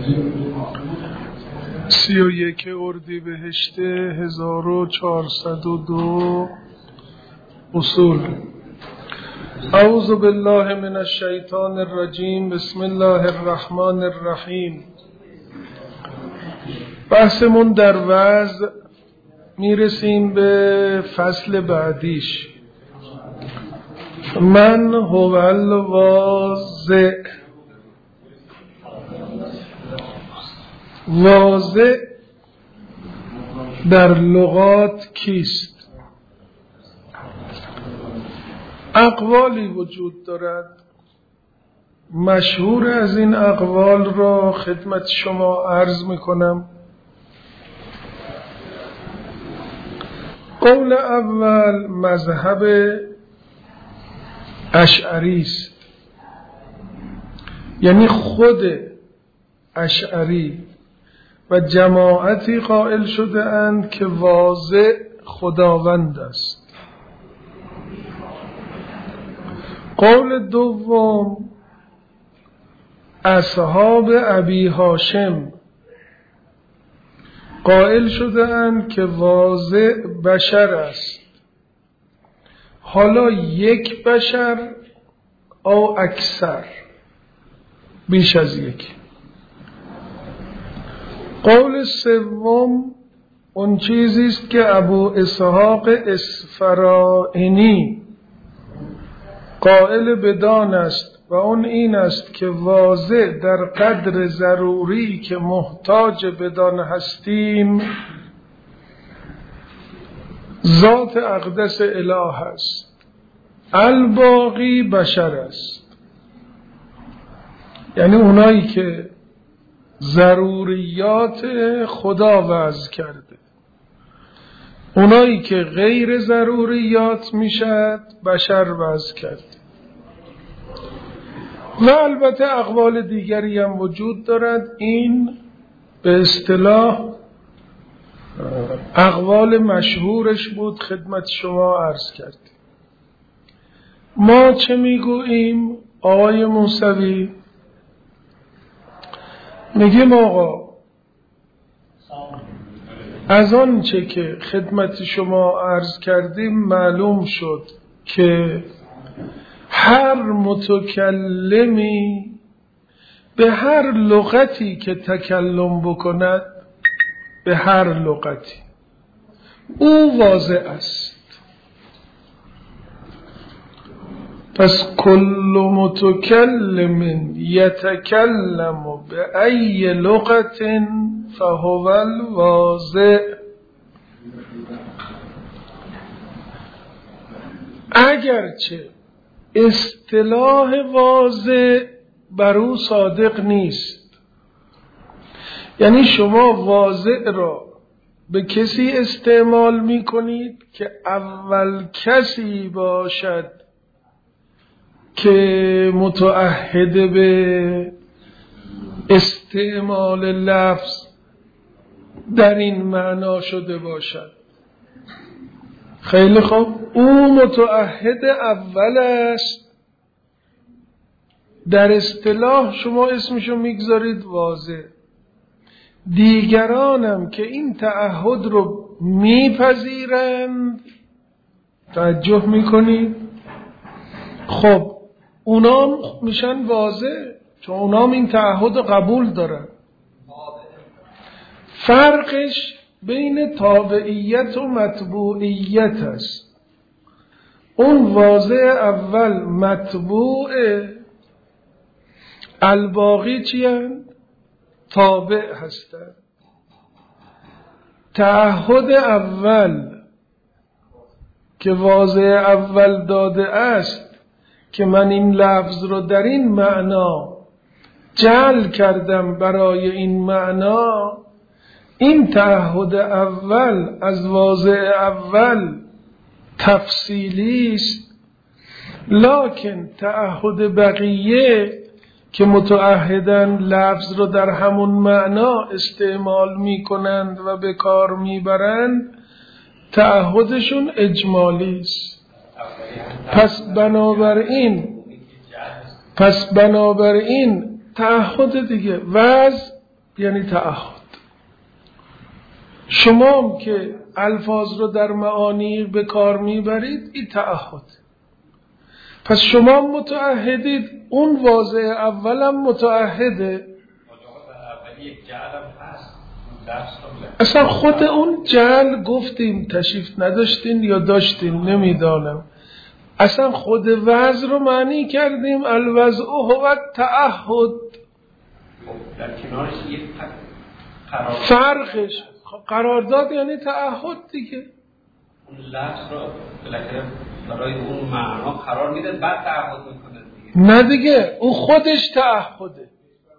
31 اردیبهشت 1402 اصول. اعوذ بالله من الشیطان الرجیم. بسم الله الرحمن الرحیم. بحثمون در وضع میرسیم به فصل بعدیش. من هو الواضع. واضع در لغات کیست؟ اقوالی وجود دارد. مشهور از این اقوال را خدمت شما عرض میکنم. قول اول مذهب اشعری است، یعنی خود اشعری و جماعتی قائل شده اند که واضع خداوند است. قول دوم اصحاب ابی هاشم قائل شده اند که واضع بشر است، حالا یک بشر او اکثر، بیش از یک. قول سوم اون چیزی است که ابو اسحاق اسفراینی قائل بدان است و اون این است که واضع در قدر ضروری که محتاج بدان هستیم ذات اقدس اله است، الباقی بشر است. یعنی اونایی که ضروریات خدا وضع کرده، اونایی که غیر ضروریات میشد بشر وضع کرده. و البته اقوال دیگری هم وجود دارد. این به اصطلاح اقوال مشهورش بود، خدمت شما عرض کردیم. ما چه میگوییم آقای موسوی؟ میگیم آقا از آنچه که خدمت شما عرض کردیم معلوم شد که هر متکلمی به هر لغتی که تکلم بکند، به هر لغتی او واضع است. پس کل متکلم یتکلم به ای لغت فهو الواضع. اگرچه اصطلاح واضع بر او صادق نیست، یعنی شما واضع را به کسی استعمال می کنید که اول کسی باشد که متعهد به استعمال لفظ در این معنا شده باشد. خیلی خوب، او متعهد اول است، در اصطلاح شما اسمشو میگذارید واضع. دیگرانم که این تعهد رو میپذیرند، توجه میکنید، خب اونام میشن واضع، چون اونام این تعهد رو قبول دارن. فرقش بین تابعیت و متبوعیت است. اون واضع اول متبوعه، الباقی چیند؟ تابع هستند. تعهد اول که واضع اول داده است که من این لفظ رو در این معنا جعل کردم برای این معنا، این تعهد اول از واضع اول تفصیلی است، لکن تعهد بقیه که متعهدن لفظ رو در همون معنا استعمال می کنند و به کار می برند، تعهدشون اجمالی است. پس بنابراین تعهد دیگه وضع یعنی تعهد. شما که الفاظ رو در معانی به کار میبرید این تعهد. پس شما متعهدید، اون واضع اولم متعهده. اصلا خود اون جعل گفتیم تشریف نداشتین یا داشتین نمیدانم، اصلا خود وضع رو معنی کردیم الوضع هو تعهد. در کنارش یک فرقش قرارداد یعنی تعهد دیگه. اون لفظ رو بالاخره برای اون معنا قرار میده بعد تعهد میکنه دیگه. نه دیگه، اون خودش تعهده.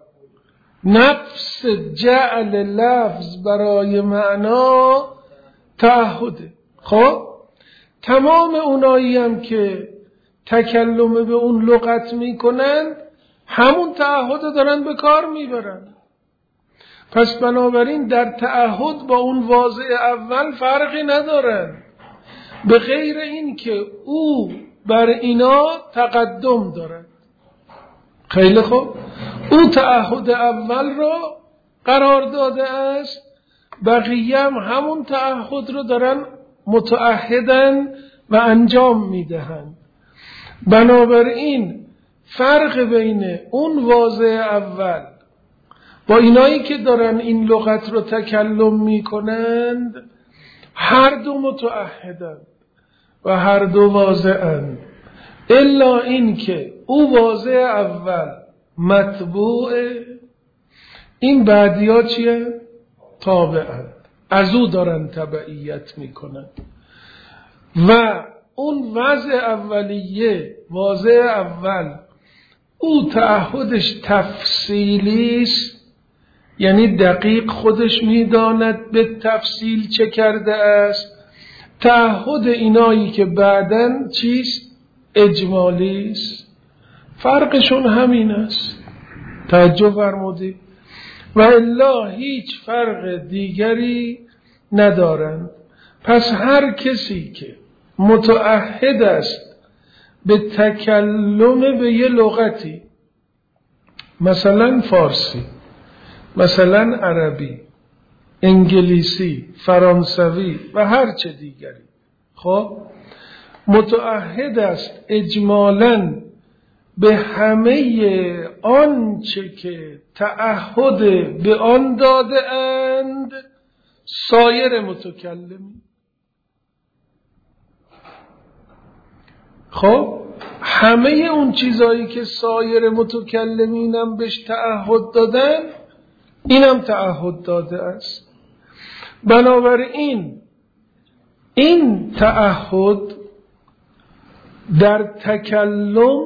نفس جعل لفظ برای معنا تعهده. خب تمام اونایی هم که تکلم به اون لغت میکنن همون تعهد دارن به کار میبرن. پس بنابراین در تعهد با اون واضع اول فرقی ندارن، به غیر این که او بر اینا تقدم دارد. خیلی خوب، او تعهد اول رو قرار داده است، بقیه هم همون تعهد رو دارن متعهدن و انجام میدهند. بنابراین فرق بین اون واضع اول با اینایی که دارن این لغت رو تکلم میکنند، هر دو متعهدند و هر دو واضعند، الا این که او واضع اول متبوعه، این بعدیا چیه؟ تابعند، از او دارن تبعیت میکنن. و اون وضع اولیه، واضع اول، او تعهدش تفصیلی است، یعنی دقیق خودش میداند به تفصیل چه کرده است. تعهد اینایی که بعدن چیست؟ اجمالی است. فرقشون همین است. توجه فرمودید؟ و الا هیچ فرق دیگری ندارند. پس هر کسی که متعهد است به تکلم به یه لغتی، مثلا فارسی، مثلا عربی، انگلیسی، فرانسوی و هر چه دیگری، خب متعهد است اجمالاً به همه آنچه که تعهد به آن داده اند سایر متکلمین. خب همه اون چیزایی که سایر متکلمین هم بهش تعهد دادن اینم تعهد داده است. بنابراین این تعهد در تکلم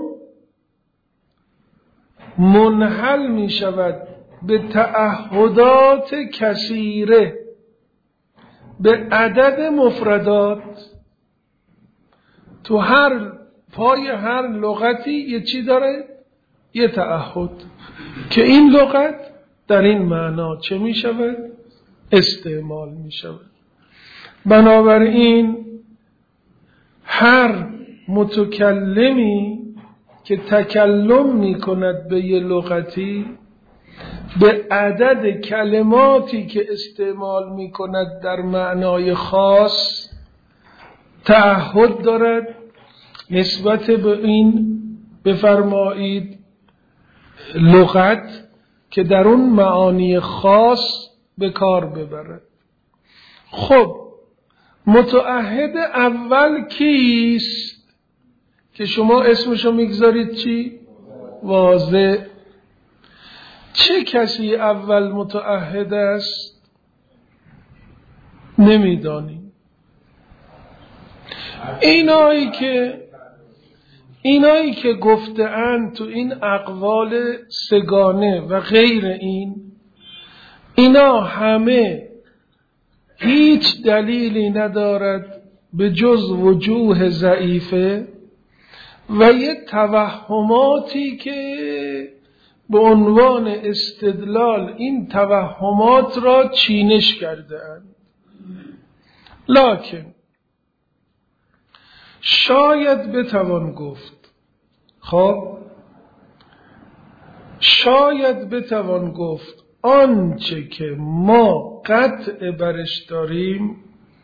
منحل می شود به تعهدات کثیره، به عدد مفردات. تو هر پای هر لغتی یه چی داره؟ یه تعهد که این لغت در این معنا چه می شود؟ استعمال می شود. بنابراین هر متکلمی که تکلم می کند به یه لغتی، به عدد کلماتی که استعمال می کند در معنای خاص تعهد دارد نسبت به این بفرمایید لغت که در اون معانی خاص به کار ببرد. خب متعهد اول کیست که شما اسمشو میگذارید چی؟ واضع. چه کسی اول متعهد است؟ نمیدانیم. اینایی که گفته‌اند تو این اقوال سگانه و غیر اینا همه هیچ دلیلی ندارد به جز وجوه ضعیفه و یه توهماتی که به عنوان استدلال این توهمات را چینش کرده اند. لکن شاید بتوان گفت، خب شاید بتوان گفت آنچه که ما قطع برش داریم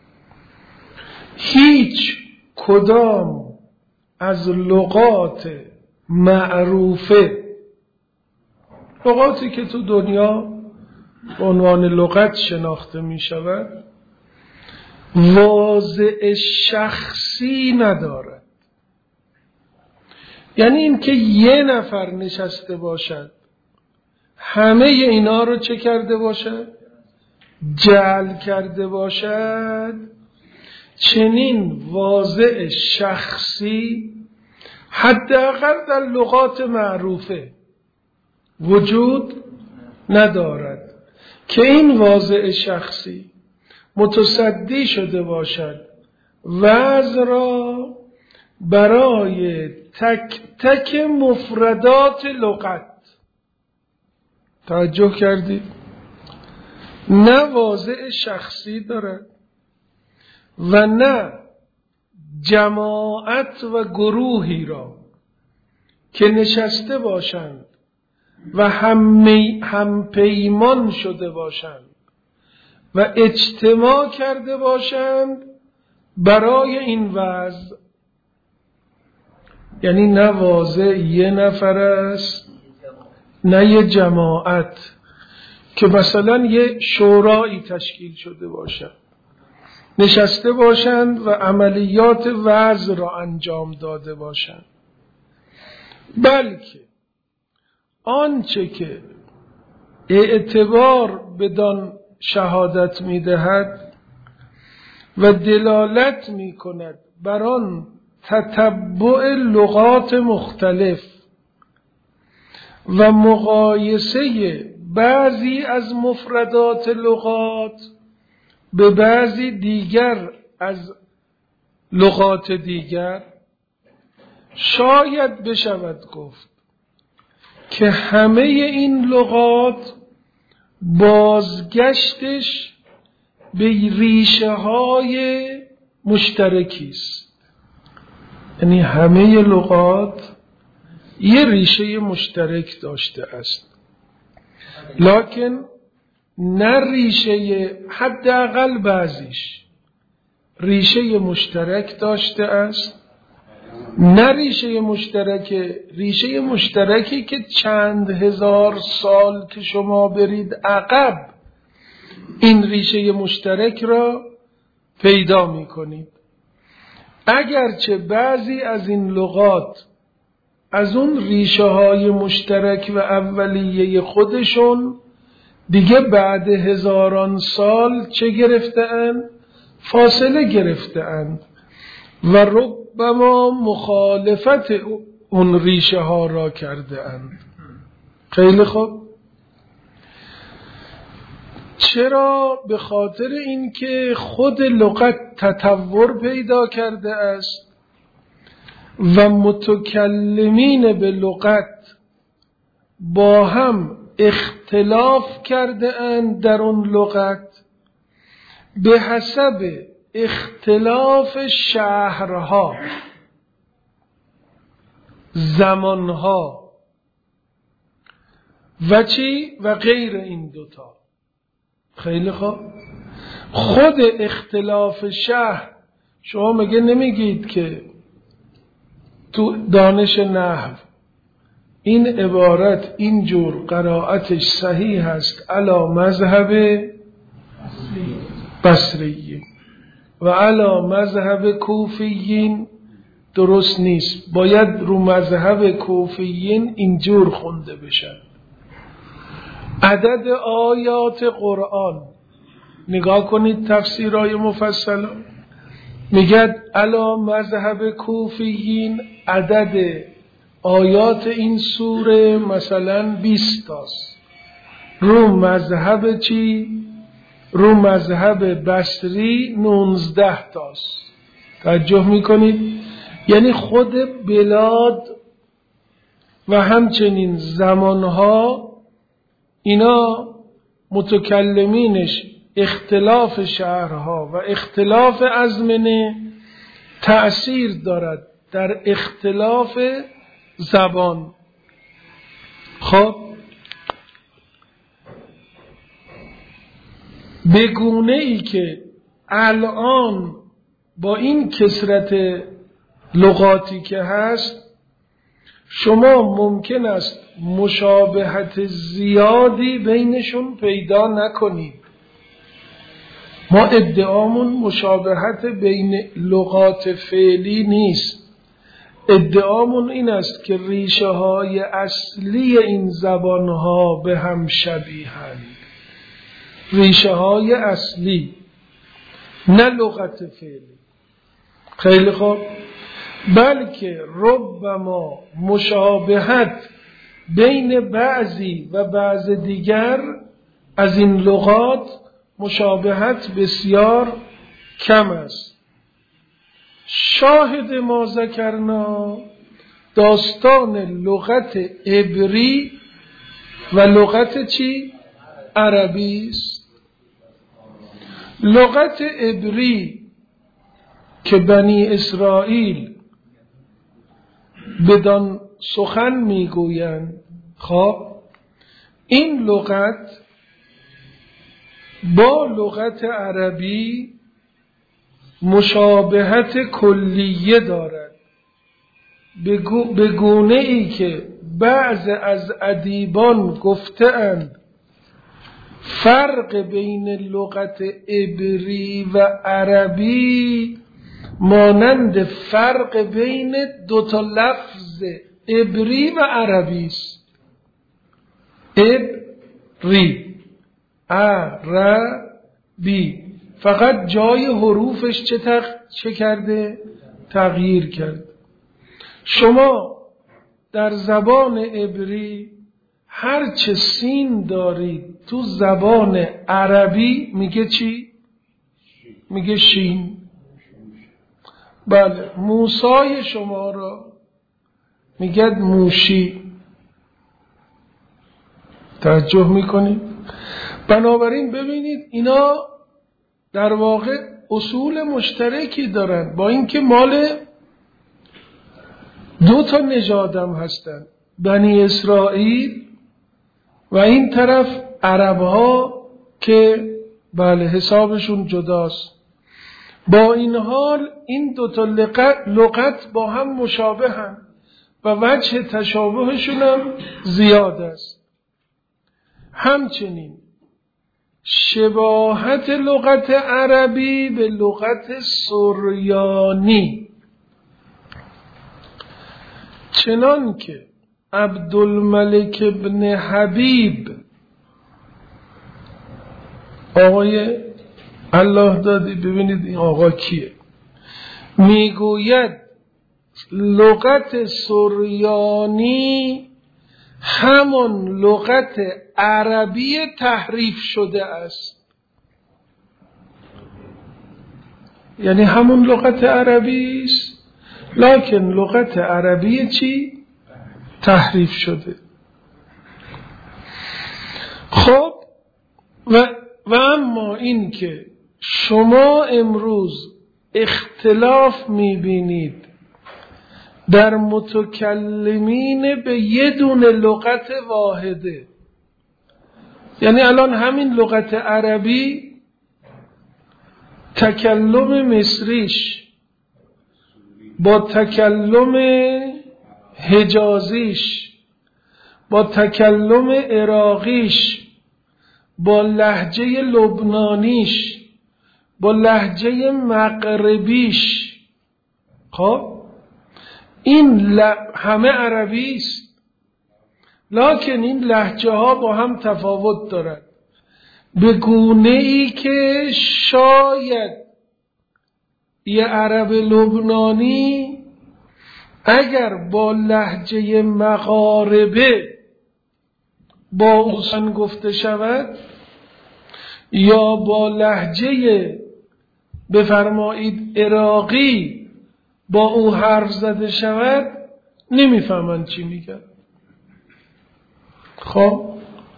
هیچ کدام از لغات معروفه، لغاتی که تو دنیا به عنوان لغت شناخته می شود، واضع شخصی ندارد. یعنی این که یه نفر نشسته باشد همه اینا رو چه کرده باشد؟ جعل کرده باشد، چنین واضع شخصی حداقل در لغات معروفه وجود ندارد که این واضع شخصی متصدی شده باشد وضع را برای تک تک مفردات لغت. توجه کردید؟ نه واضع شخصی دارد و نه جماعت و گروهی را که نشسته باشند و هم پیمان شده باشند و اجتماع کرده باشند برای این وضع. یعنی نه واضع یه نفر است نه یه جماعت که مثلا یه شورایی تشکیل شده باشند نشسته باشند و عملیات وضع را انجام داده باشند، بلکه آنچه که اعتبار بدان شهادت می‌دهد و دلالت می‌کند بر آن تتبع لغات مختلف و مقایسه بعضی از مفردات لغات به بعضی دیگر از لغات دیگر، شاید بشود گفت که همه این لغات بازگشتش به ریشه های مشترکی است. یعنی همه لغات یه ریشه مشترک داشته است، لکن نه ریشه، حداقل بعضیش ریشه مشترک داشته است، نه ریشه مشترکی که چند هزار سال که شما برید عقب این ریشه مشترک را پیدا می کنید. اگرچه بعضی از این لغات از اون ریشه های مشترک و اولیه خودشون دیگه بعد هزاران سال چه گرفته‌اند؟ فاصله گرفته‌اند و ربما مخالفت اون ریشه ها را کرده‌اند. خیلی خوب. چرا؟ به خاطر اینکه خود لغت تطور پیدا کرده است و متکلمین به لغت با هم اختلاف کرده اند در اون لغت به حسب اختلاف شهرها، زمانها و چی؟ و غیر این دوتا. خیلی خوب. خود اختلاف شهر، شما مگه نمیگید که تو دانش نحو این عبارت اینجور قرائتش صحیح هست علی مذهب بصریین و علی مذهب کوفیین درست نیست، باید رو مذهب کوفیین اینجور خونده بشن. عدد آیات قرآن نگاه کنید تفسیرهای مفصل میگه علی مذهب کوفیین عدد آیات این سوره مثلا 20 تاست، رو مذهب چی؟ رو مذهب بصری 19 تاست. توجه میکنید؟ یعنی خود بلاد و همچنین زمانها اینا متکلمینش اختلاف شهرها و اختلاف ازمنه تأثیر دارد در اختلاف زبان. خب به گونه ای که الان با این کثرت لغاتی که هست شما ممکن است مشابهت زیادی بینشون پیدا نکنید. ما ادعامون مشابهت بین لغات فعلی نیست، ادعامون این است که ریشه های اصلی این زبان ها به هم شبیهند، ریشه های اصلی، نه لغت فعلی. خیلی خوب، بلکه ربما مشابهت بین بعضی و بعض دیگر از این لغات مشابهت بسیار کم است. شاهد ما ذکرنا داستان لغت عبری و لغت چی؟ عربی است. لغت عبری که بنی اسرائیل بدان سخن میگویند، خب این لغت با لغت عربی مشابهت کلیه دارد، به گونه ای که بعض از ادیبان گفته‌اند فرق بین لغت عبری و عربی مانند فرق بین دو تا لفظ عبری و عربی است. عبری، عربی، فقط جای حروفش چه کرده؟ تغییر کرد. شما در زبان عبری هر چه سین دارید تو زبان عربی میگه چی؟ میگه شین. بله، موسای شما را میگه موشی. توجه میکنید؟ بنابراین ببینید اینا در واقع اصول مشترکی دارن، با اینکه مال دو تا نژادم هستن، بنی اسرائیل و این طرف عربها که بله حسابشون جداست. با این حال این دو تا لغت با هم مشابهن و وجه تشابهشون هم زیاد است. همچنین شباهت لغت عربی به لغت سریانی، چنان که عبدالملک ابن حبیب آقای الله دادی، ببینید این آقا کیه، میگوید لغت سریانی همون لغت عربی تحریف شده است. یعنی همون لغت عربی است، لکن لغت عربی چی؟ تحریف شده. خب و اما این که شما امروز اختلاف میبینید در متکلمین به یه دونه لغت واحده، یعنی الان همین لغت عربی تکلم مصریش با تکلم حجازیش با تکلم عراقیش با لهجه لبنانیش با لهجه مغربیش، خب این همه عربی است، لکن این لهجه ها با هم تفاوت دارد، به گونه ای که شاید یه عرب لبنانی اگر با لهجه مغاربه با او سخن گفته شود یا با لهجه بفرمایید عراقی با او حرف زده شود نمیفهمن چی میگن. خب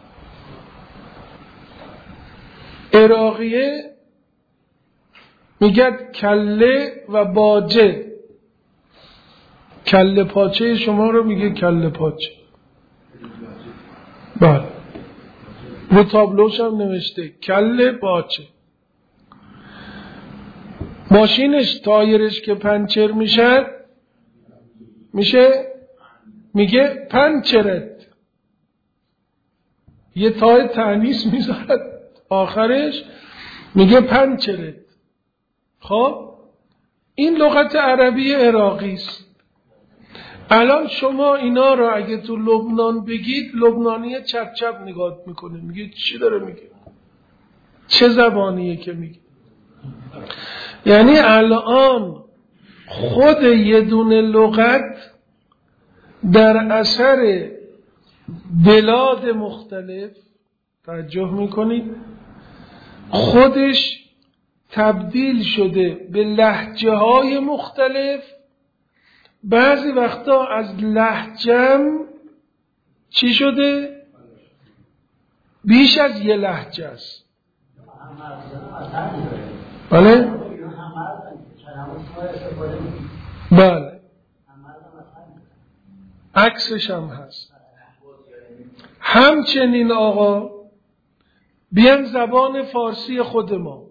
عراقیه میگد کله و باجه، کله پاچه شما رو میگه کله پاچه. بله رو تابلوش هم نوشته کله باچه. ماشینش تایرش که پنچر میگه پنچرت، یه تای تانیث میذارد آخرش میگه پنچرت. خب این لغت عربی عراقی است. الان شما اینا رو اگه تو لبنان بگید، لبنانی چپ چپ نگاه میکنه، میگه چی داره میگه، چه زبانیه که میگه. یعنی الان خود یه دونه لغت در اثر بلاد مختلف، توجه میکنید، خودش تبدیل شده به لهجه های مختلف. بعضی وقتا از لهجم چی شده؟ بیش از یه لهجه است. بله؟ بله، عکسش هم هست. همچنین آقا بیان زبان فارسی خود ما،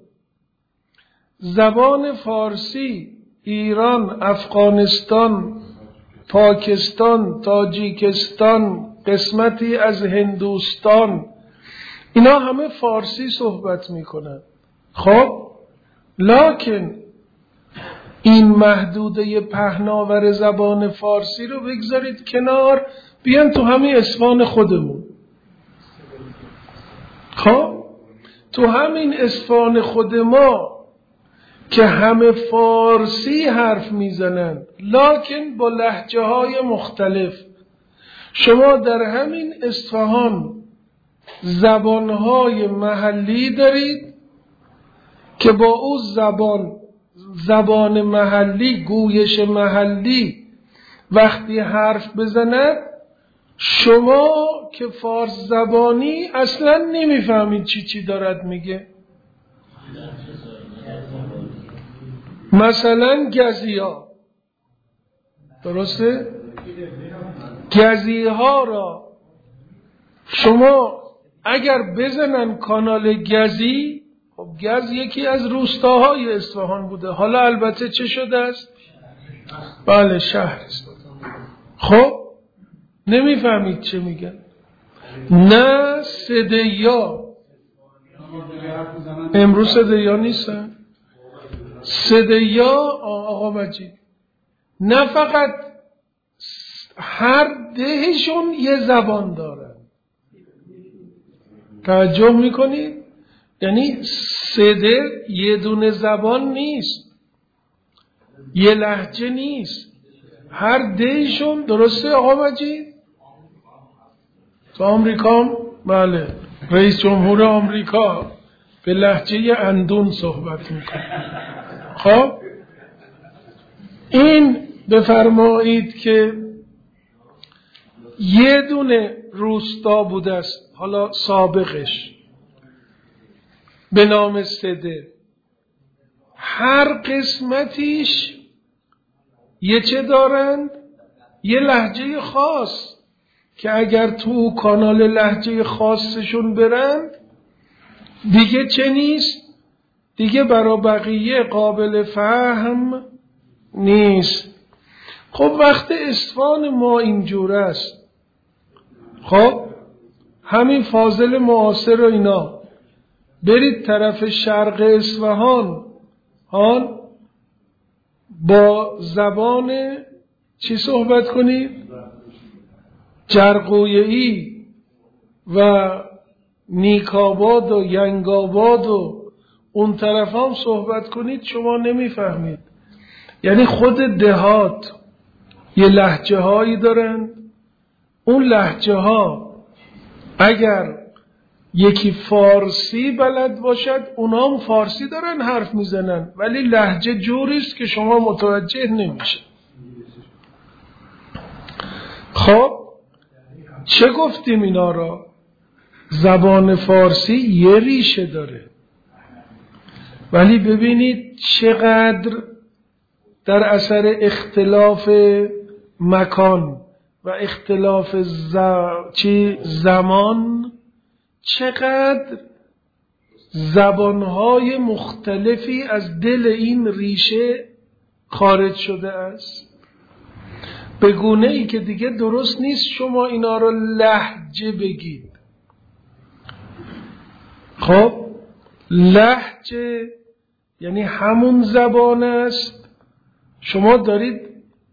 زبان فارسی ایران، افغانستان، پاکستان، تاجیکستان، قسمتی از هندوستان، اینا همه فارسی صحبت میکنن. خب لکن این محدوده پهناور زبان فارسی رو بگذارید کنار، بیان تو همین اصفهان خودمون. خب تو همین اصفهان خود ما که همه فارسی حرف میزنن لکن با لهجه های مختلف، شما در همین اصفهان زبانهای محلی دارید که با او زبان محلی، گویش محلی وقتی حرف بزند، شما که فارس زبانی اصلا نمیفهمید چی دارد میگه. مثلا گزی‌ها، درسته؟ گزی‌ها را شما اگر بزنن کانال گزی، خب گز یکی از روستاهای اصفهان بوده، حالا البته چه شده است؟ بله شهر است. خب نمیفهمید چه میگن. نه صدیا، امروز صدیا نیستن. صدیا آقا مجید نه فقط هر دهشون یه زبان دارن، توجه میکنید؟ یعنی صده یه دونه زبان نیست، یه لهجه نیست، هر دهشون. درسته آقا مجید؟ تو آمریکا هم بله رئیس جمهور آمریکا به لهجه اندون صحبت میکنه. خب این بفرمایید که یه دونه روستا بوده است، حالا سابقش به نام سده، هر قسمتیش یه چه دارند؟ یه لهجه خاص که اگر تو کانال لهجه خاصشون برند دیگه چه نیست؟ دیگه برا بقیه قابل فهم نیست. خب وقت اصفهان ما اینجور است، خب همین فاضل معاصر و اینا، برید طرف شرق اصفهان با زبان چی صحبت کنید؟ جرقویه‌ای و نیکاباد و ینگاباد و اون طرف هم صحبت کنید، شما نمیفهمید. یعنی خود دهات یه لهجه هایی دارن، اون لهجه ها اگر یکی فارسی بلد باشد، اونا هم فارسی دارن حرف میزنن، ولی لهجه جوریست که شما متوجه نمیشه. خب چه گفتیم اینا را؟ زبان فارسی یه ریشه داره، ولی ببینید چقدر در اثر اختلاف مکان و اختلاف زمان چقدر زبانهای مختلفی از دل این ریشه خارج شده است، به گونه ای که دیگه درست نیست شما اینا رو لهجه بگید. خب لهجه یعنی همون زبان است، شما دارید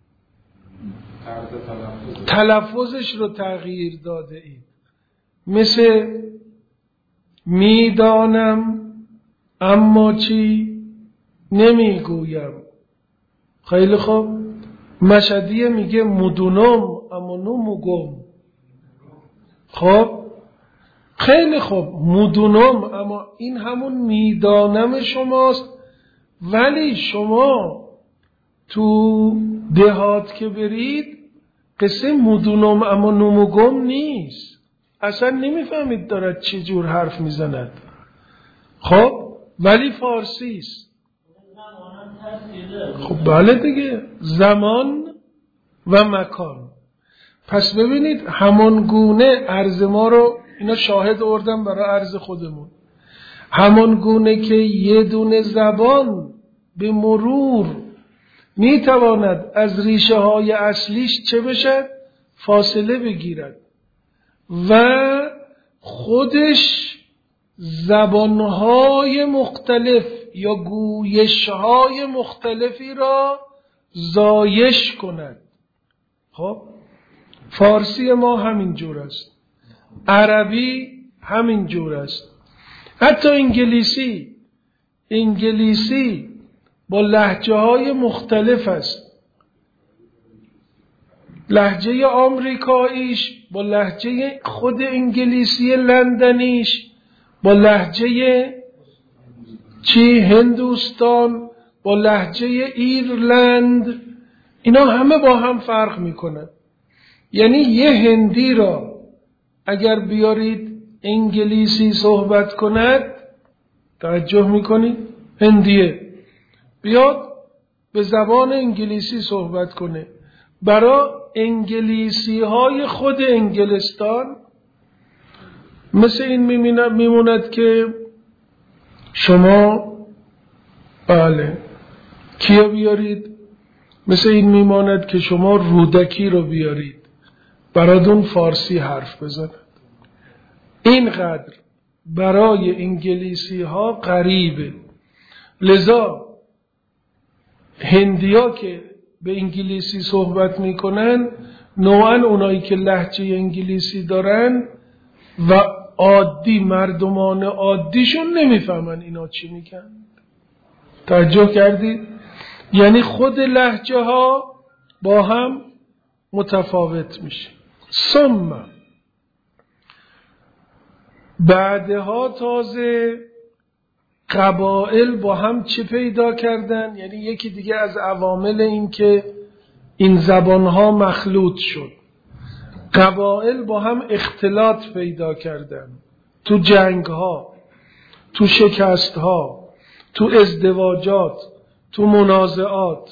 تلفظش رو تغییر داده اید. مثل میدانم اما چی نمیگویم. خیلی خوب. مشهدیه میگه مدونم اما نموگم. خب خیلی خوب، مدونم، اما این همون میدانم شماست، ولی شما تو دهات که برید قصه مدونم اما نموگم نیست، اصلا نمیفهمید دارد چه جور حرف میزند. خب ولی فارسی است. خب بله دیگه، زمان و مکان. پس ببینید همان گونه عرض ما رو اینا شاهد آوردم برای عرض خودمون، همان گونه که یه دونه زبان به مرور میتواند از ریشه های اصلیش چه بشد؟ فاصله بگیرد و خودش زبانهای مختلف یا گویشهای مختلفی را زایش کند. خب فارسی ما همین جور است، عربی همین جور است، حتی انگلیسی با لهجه های مختلف است. لهجه آمریکاییش با لهجه خود انگلیسی لندنیش، با لهجه هندوستان، با لهجه ایرلند، اینا همه با هم فرق میکنن. یعنی یه هندی را اگر بیارید انگلیسی صحبت کند، توجه میکنید؟ هندیه بیاد به زبان انگلیسی صحبت کنه، برای انگلیسی های خود انگلستان مثل این میموند که شما بله کیا بیارید، مثل این میماند که شما رودکی رو بیارید برادون فارسی حرف بزند. اینقدر برای انگلیسی ها غریبه. لذا هندیا که به انگلیسی صحبت میکنن نوعا اونایی که لهجه انگلیسی دارن و عادی مردمان عادیشون نمیفهمن اینا چی میگن. توجه کردید؟ یعنی خود لهجه ها با هم متفاوت میشه. ثم بعدها تازه قبائل با هم چه پیدا کردن؟ یعنی یکی دیگه از عوامل این که این زبانها مخلوط شد، قبائل با هم اختلاط پیدا کردن تو جنگها، تو شکستها، تو ازدواجات، تو منازعات.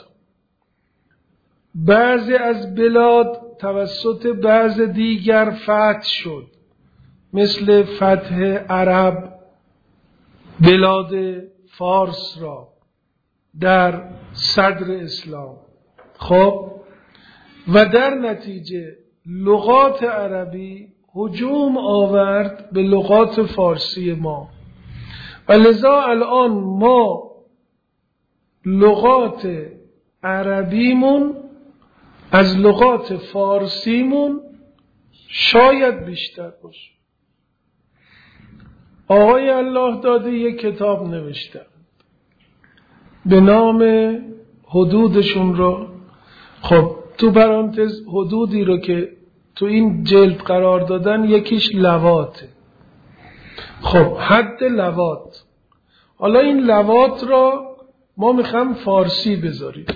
بعضی از بلاد توسط بعض دیگر فتح شد، مثل فتح عرب بلاد فارس را در صدر اسلام. خب و در نتیجه لغات عربی هجوم آورد به لغات فارسی ما و لذا الان ما لغات عربیمون از لغات فارسیمون شاید بیشتر باشه. آقای الله داده یک کتاب نوشتن به نام حدودشون رو. خب تو پرانتز حدودی رو که تو این جلد قرار دادن یکیش لواته. خب حد لوات. حالا این لوات را ما میخوام فارسی بذاریم،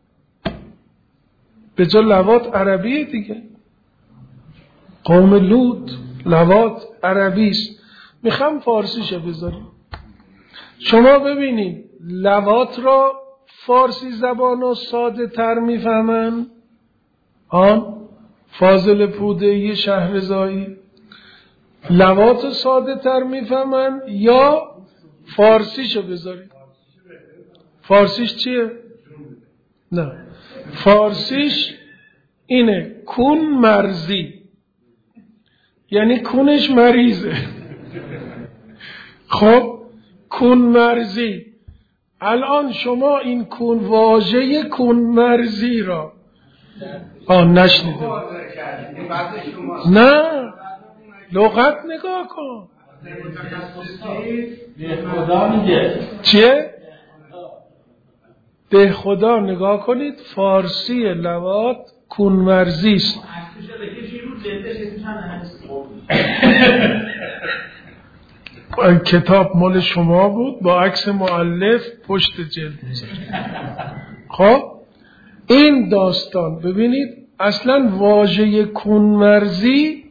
به جا لوات عربیه دیگه. قوم لوط لوات عربیست، میخوام فارسیشه بذاریم. شما ببینید لوات را فارسی زبانا ساده تر لواط ساده تر میفهمن یا فارسیشو بذارید؟ فارسیش چیه؟ نه، فارسیش اینه کون مرزی، یعنی کونش مریضه. خب کون مرزی، الان شما این کون، واژه کون مرزی را نشنیده؟ نه، لغت نگاه کن. به خدا میگه چیه؟ به خدا نگاه کنید، فارسی لواط کون مرزی است. کتاب مال شما بود با عکس مؤلف پشت جلد. خب این داستان ببینید، اصلا واژه کون مرزی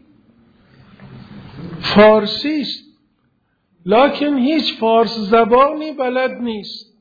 فارسی است، لکن هیچ فارس زبانی بلد نیست.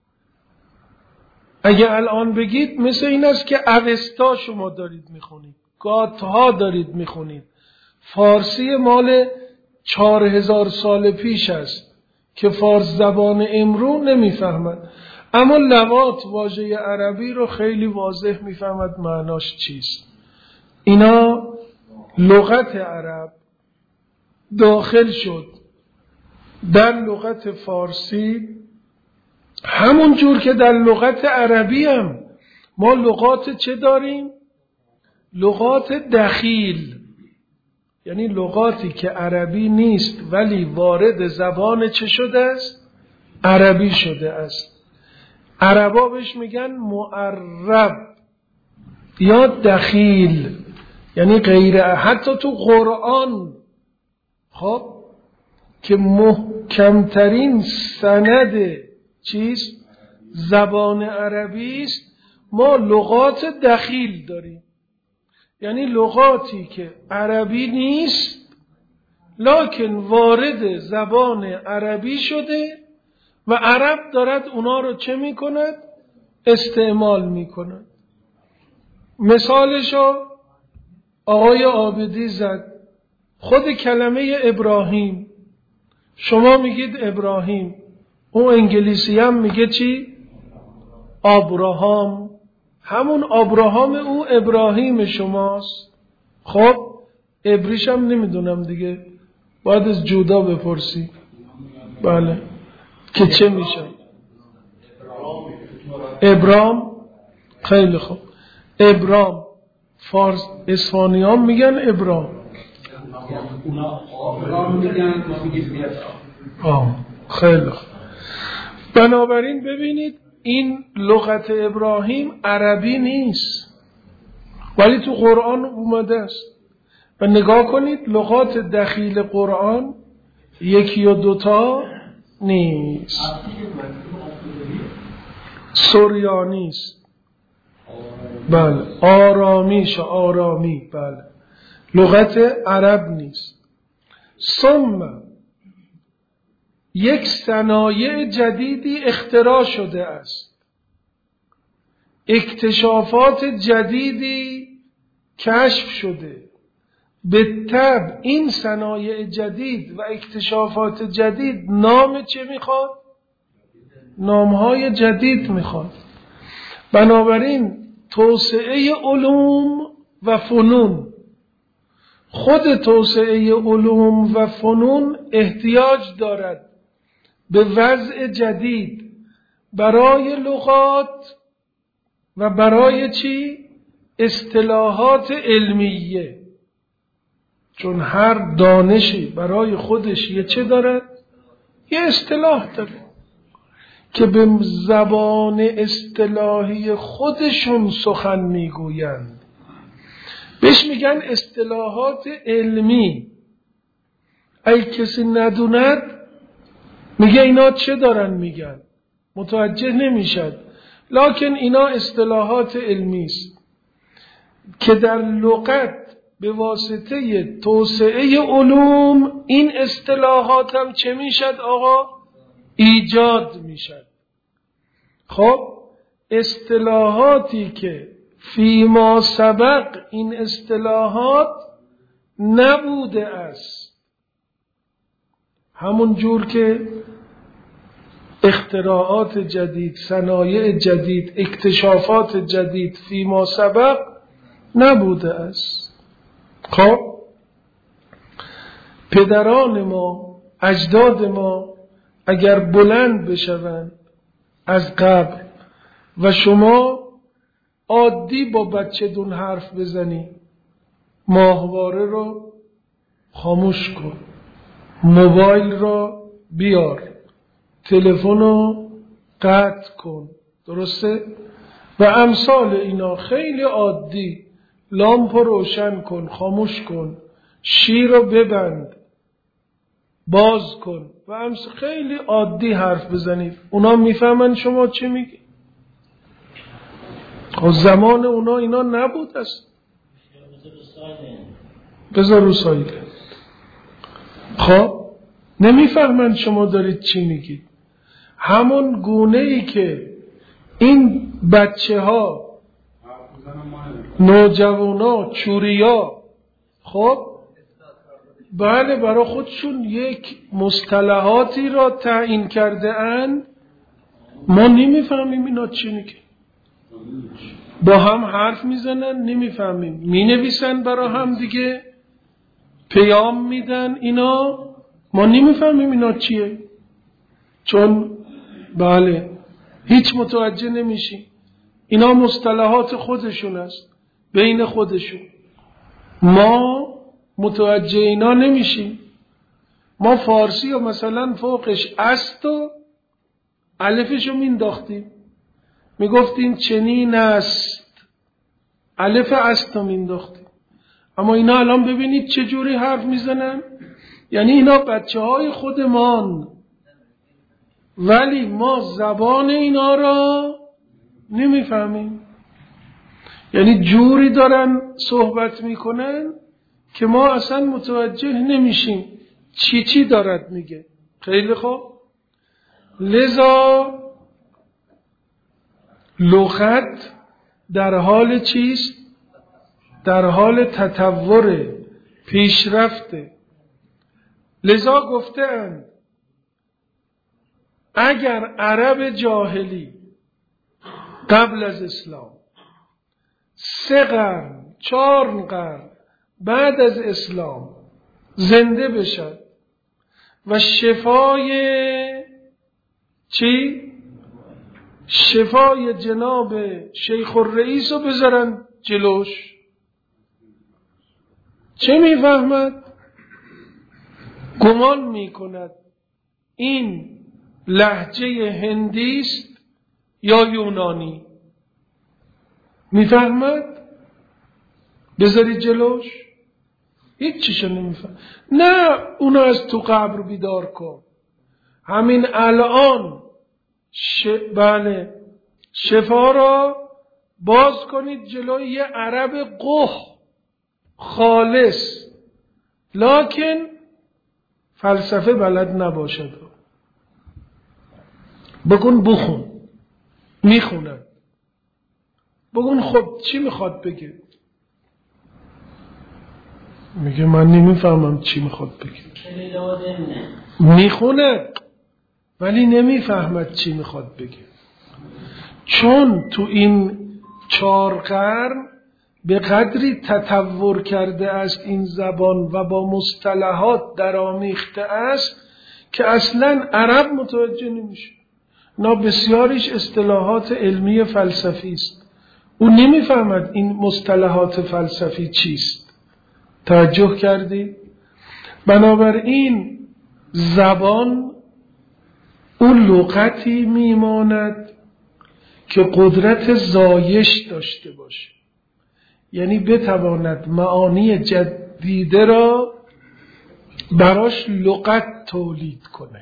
اگه الان بگید مثل این است که اوستا شما دارید میخونید، گاتها دارید میخونید. فارسی مال 4000 سال پیش است که فارس زبان امرو نمیفهمد، اما لواط واژه عربی رو خیلی واضح میفهمد معناش چیست. اینا لغت عرب داخل شد در لغت فارسی، همون جور که در لغت عربی هم ما لغات چه داریم؟ لغات دخیل، یعنی لغاتی که عربی نیست ولی وارد زبان چه شده است؟ عربی شده است. عربا بهش میگن معرب یا دخیل، یعنی غیر. حتی تو قرآن خب که محکمترین سند چیست؟ زبان عربی است، ما لغات دخیل داریم، یعنی لغاتی که عربی نیست لکن وارد زبان عربی شده و عرب دارد اونا رو چه میکند؟ استعمال میکند. مثالشو آقای عابدی زد. خود کلمه ابراهیم، شما میگید ابراهیم، اون انگلیسی هم میگه چی؟ آبراهام. همون آبراهام او ابراهیم شماست. خب ابریش هم نمیدونم دیگه، باید از جودا بپرسی. بله که چه میشه؟ ابرام. خیلی خوب، ابرام فارس اسپانیان میگن ابرام. خیلی خوب. بنابراین ببینید این لغت ابراهیم عربی نیست ولی تو قرآن اومده است. و نگاه کنید لغات دخیل قرآن یکی و دوتا نیست. سریانی است، بله. آرامیش، آرامی، بله. لغت عرب نیست. ثم یک صنایع جدیدی اختراع شده است، اکتشافات جدیدی کشف شده. به طبع این صنایع جدید و اکتشافات جدید نام چه میخواد؟ نامهای جدید میخواد. بنابراین توسعه علوم و فنون، خود توسعه علوم و فنون احتیاج دارد به وضع جدید برای لغات و برای چی؟ اصطلاحات علمیه. چون هر دانشی برای خودش یه چه دارد؟ یه اصطلاح داره که به زبان اصطلاحی خودشون سخن میگویند. بهش میگن اصطلاحات علمی. اگه کسی ندوند میگه اینا چه دارن میگن، متوجه نمیشد. لکن اینا اصطلاحات علمی است که در لغت به واسطه توسعه علوم این اصطلاحات هم چه میشد آقا؟ ایجاد میشد. خب اصطلاحاتی که فیما سبق این اصطلاحات نبوده است، همون جور که اختراعات جدید، صنایع جدید، اکتشافات جدید فیما سبق نبوده است. خب پدران ما، اجداد ما اگر بلند بشوند از قبر و شما عادی با بچه دون حرف بزنی، ماهواره رو خاموش کن، موبایل رو بیار، تلفن رو قطع کن، درسته؟ و امثال اینا خیلی عادی، لامپ رو روشن کن، خاموش کن، شیر رو ببند، باز کن و خیلی عادی حرف بزنید. اونا میفهمن شما چی میگی؟ خب زمان اونا اینا نبود است. بذار رو سایله. خب نمیفهمن شما دارید چی میگید. همون گونه ای که این بچه ها، نوجوانا، چوریا، خب بله برای خودشون یک مصطلحاتی را تعیین کرده اند، ما نمیفهمیم اینا چی میگه. با هم حرف میزنن نمیفهمیم، مینویسن برای هم دیگه، پیام میدن، اینا ما نمیفهمیم اینا چیه، چون بله هیچ متوجه نمیشیم. اینا مصطلحات خودشون است بین خودشون، ما متوجه اینا نمیشیم. ما فارسی و مثلا فوقش است و الفشو مینداختیم، میگفتیم چنین است، الف است رو مینداختیم. اما اینا الان ببینید چه جوری حرف میزنن، یعنی اینا بچه های خودمان، ولی ما زبان اینا را نمیفهمیم. یعنی جوری دارن صحبت میکنن که ما اصلا متوجه نمیشیم چی دارد میگه. خیلی خوب، لذا لغت در حال چیست؟ در حال تطور، پیشرفته. لذا گفتند اگر عرب جاهلی قبل از اسلام 3 قرن 4 قرن بعد از اسلام زنده بشد و شفای چی؟ شفای جناب شیخ الرئیس رو بذارن جلوش، چه میفهمد؟ گمان میکند این لهجه هندی است یا یونانی. میفهمد؟ بذاری جلوش هیچ چیشو نمیفهم. نه اونو از تو قبر بیدار کن، همین الان بله شفا را باز کنید جلوی یه عرب قح خالص، لکن فلسفه بلد نباشد، بگون بخون، میخونن، بگون خب چی میخواد بگه؟ میگه من نمیفهمم چی میخواد بگه. میخونه ولی نمیفهمد چی میخواد بگه، چون تو این 4 قرن به قدری تطور کرده است این زبان و با مصطلحات درآمیخته است که اصلا عرب متوجه نمیشه. نا بسیاریش اصطلاحات علمی فلسفی است، او نمیفهمد این مصطلحات فلسفی چیست. توجه کردی؟ بنابراین زبان اون لغتی میماند که قدرت زایش داشته باشه، یعنی بتواند معانی جدیده را براش لغت تولید کنه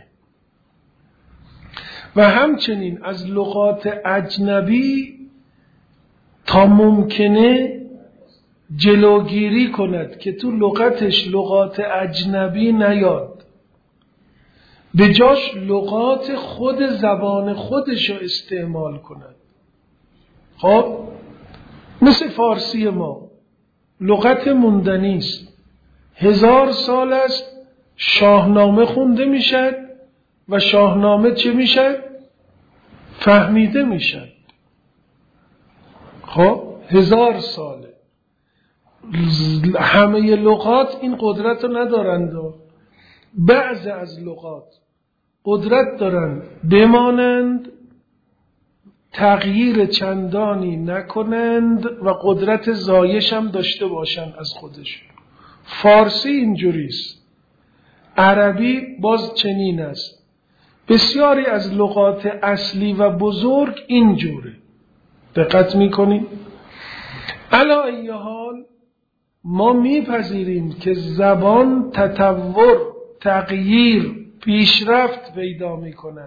و همچنین از لغات اجنبی تا ممکنه جلوگیری کند که تو لغتش لغات اجنبی نیاد، به جاش لغات خود زبان خودش رو استعمال کند. خب مثل فارسی ما لغت موندنی است، 1000 سال است شاهنامه خونده میشد و شاهنامه چه میشد؟ فهمیده میشد. خب 1000 ساله. همه لغات این قدرت رو ندارند. بعضی از لغات قدرت دارند بمانند، تغییر چندانی نکنند و قدرت زایش هم داشته باشند از خودشون. فارسی اینجوریست، عربی باز چنین است. بسیاری از لغات اصلی و بزرگ اینجوره. دقت میکنیم؟ علی ای حال ما میپذیریم که زبان تطور، تغییر، پیشرفت پیدا میکند،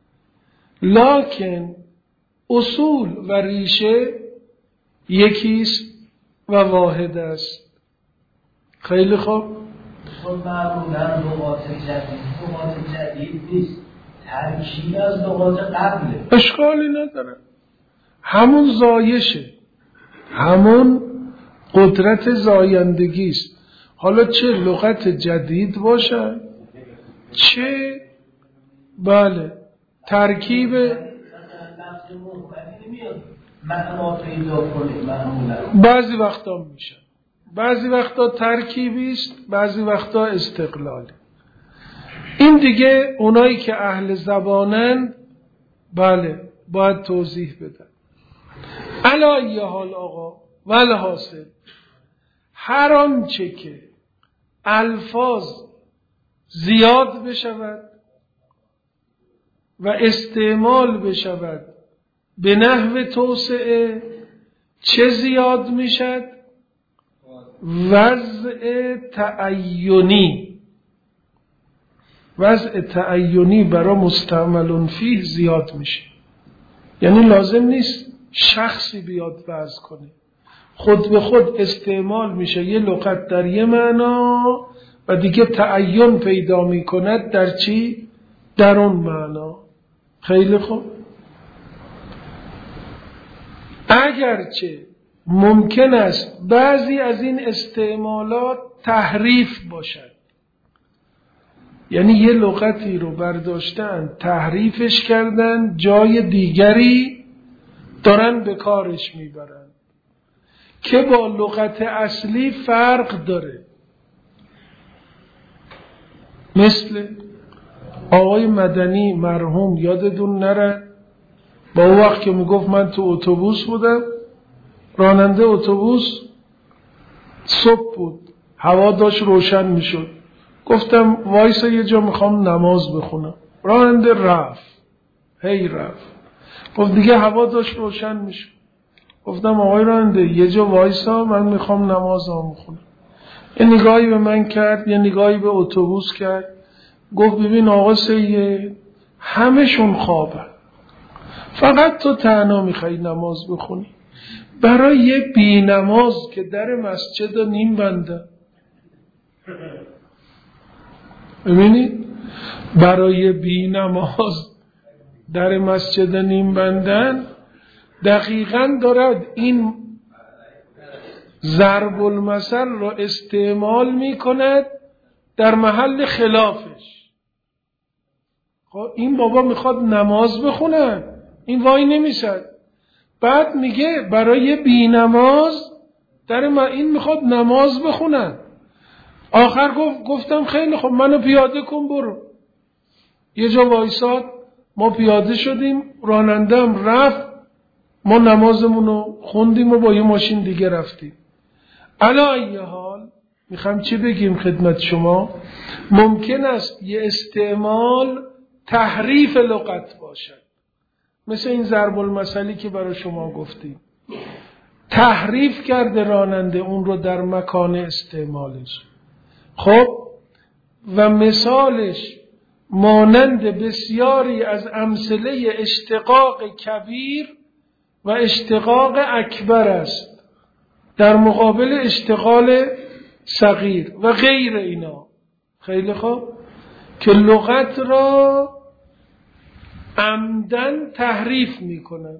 لکن اصول و ریشه یکیست و واحد است. خیلی خوب. معمولا لغات جدید نیست، ترکیب از لغات قبله. اشکالی نداره، همون زایشه، همون قدرت زایندگی است. حالا چه لغت جدید باشه، چه بله ترکیب بعضی وقتا میشه، بعضی وقتا ترکیبی است، بعضی وقتا استقلالی. این دیگه اونایی که اهل زبانن بله باید توضیح بدن. علی ای حال آقا والحاصل هر آنچه که الفاظ زیاد بشود و استعمال بشود به نحو توسعه، چه زیاد میشد؟ وضع تعینی. وضع تعینی برای مستعمل فیه زیاد میشه. یعنی لازم نیست شخصی بیاد وضع کنه، خود به خود استعمال میشه یه لغت در یه معنا و دیگه تعین پیدا میکند در چی؟ در اون معنا. خیلی خوب. اگرچه ممکن است بعضی از این استعمالات تحریف باشد، یعنی یه لغتی رو برداشتن تحریفش کردن، جای دیگری دارن به کارش میبرن که با لغت اصلی فرق داره. مثل آقای مدنی مرحوم یادتون نره با اون وقت که میگفت من تو اتوبوس بودم، راننده اتوبوس صبح بود، هوا داشت روشن میشد، گفتم وایسا یه جا میخوام نماز بخونم. راننده رفت، هی رفت، گفت دیگه هوا داشت روشن میشد. گفتم آقای راننده یه جا وایسا، من میخوام نمازم بخونم. یه نگاهی به من کرد، یه نگاهی به اتوبوس کرد، گفت ببین آقا سید، همشون خوابن، فقط تو تنها میخوای نماز بخونی. برای یه بی نماز که در مسجد رو نیم بنده، ببینید برای بی نماز در مسجد نیم بندن دقیقاً دارد این ضرب المثل را استعمال میکند در محل خلافش. خب این بابا میخواد نماز بخونه، این وای نمیشد، بعد میگه برای بی نماز در این میخواد نماز بخونه. آخر گفتم خیلی خب منو پیاده کن برو. یه جا وایساد، ما پیاده شدیم، رانندم رفت، ما نمازمونو خوندیم و با یه ماشین دیگه رفتیم. علی ای حال میخوام چی بگیم خدمت شما؟ ممکن است یه استعمال تحریف لغت باشد، مثل این ضرب المثلی که برای شما گفتیم، تحریف کرده راننده اون رو در مکان استعمالش. خب و مثالش مانند بسیاری از امثله اشتقاق کبیر و اشتقاق اکبر است در مقابل اشتغال صغیر و غیر اینا. خیلی خوب، که لغت را عمدن تحریف میکنن.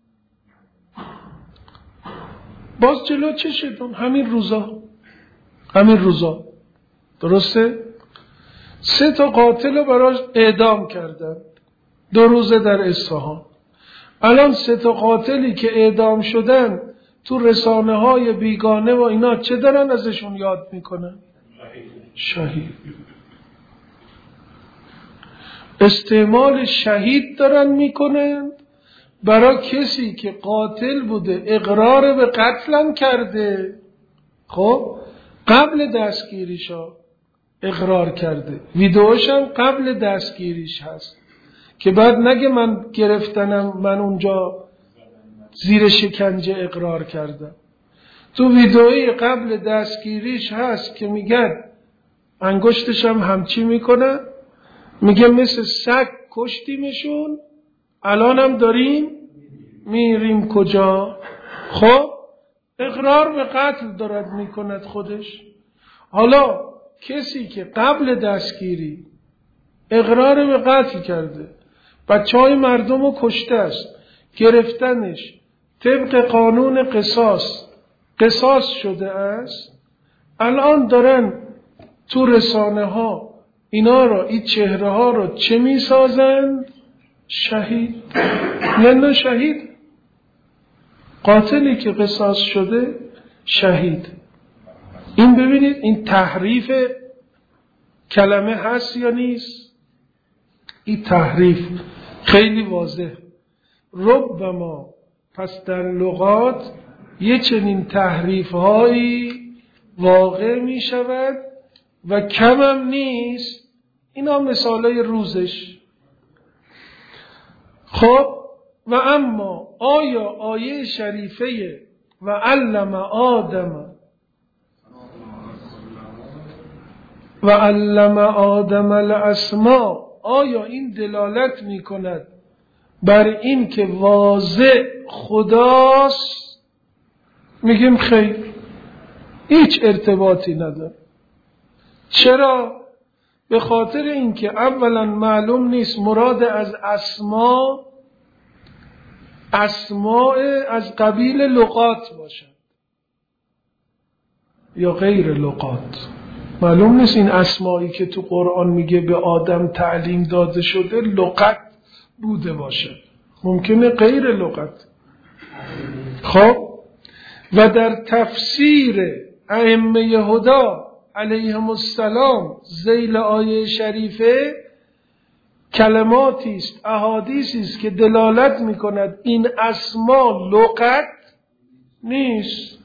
باز جلو چشتون همین روزا درسته؟ 3 قاتل رو براش اعدام کردن 2 روزه در اصفهان. الان 3 قاتلی که اعدام شدن تو رسانه های بیگانه و اینا چه دارن ازشون یاد میکنن؟ شهید. استعمال شهید دارن میکنن برای کسی که قاتل بوده، اقرار به قتلم کرده، خب قبل دستگیریشا اقرار کرده، ویدئوش هم قبل دستگیریش هست که بعد نگه من گرفتنم، من اونجا زیر شکنجه اقرار کردم. تو ویدئوی قبل دستگیریش هست که میگن انگشتش هم همچی میکنه، میگه مثل سگ کشتیمشون، الان هم داریم میریم کجا؟ خب اقرار به قتل دارد میکند خودش. حالا کسی که قبل دستگیری اقرار به قتل کرده، بچهای مردم رو کشته است، گرفتنش طبق قانون قصاص شده است، الان دارن تو رسانه ها اینا رو، این چهره ها رو چه می سازند؟ شهید. نه شهید، قاتلی که قصاص شده شهید. این ببینید این تحریف کلمه هست یا نیست؟ این تحریف خیلی واضح. ربما پس در لغات یه چنین تحریف هایی واقع می شود و کم هم نیست. اینا مثالای روزش. خب و اما آیا آیه شریفه و علم آدم الاسماء، آیا این دلالت می کند بر این که واضح خداست؟ میگیم خیر، هیچ ارتباطی نداره. چرا؟ به خاطر اینکه اولا معلوم نیست مراد از اسماء از قبیل لغات باشد یا غیر لغات. معلوم نیست این اسمایی که تو قرآن میگه به آدم تعلیم داده شده لغت بوده باشه، ممکنه غیر لغت. خب و در تفسیر ائمه هدی علیهم السلام ذیل آیه شریفه کلماتی است، احادیثی است که دلالت میکند این اسما لغت نیست.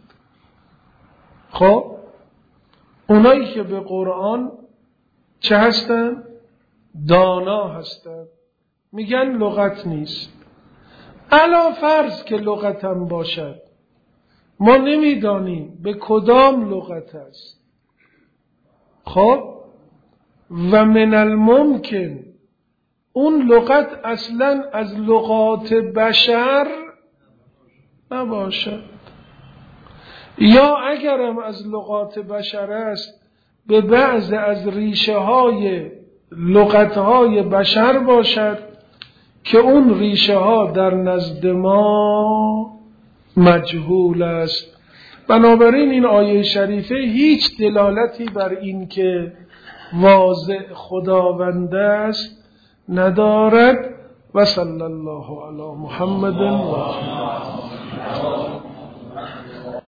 خب اونایی که به قرآن چه هستن؟ دانا هستن، میگن لغت نیست. علا فرض که لغت هم باشد، ما نمیدانیم به کدام لغت است. خب و من الممکن اون لغت اصلا از لغات بشر نباشد، یا اگرم از لغات بشر است به بعض از ریشه های لغت های بشر باشد که اون ریشه ها در نزد ما مجهول است. بنابراین این آیه شریفه هیچ دلالتی بر این که واضح خداوند است ندارد. و صلی الله علی محمد و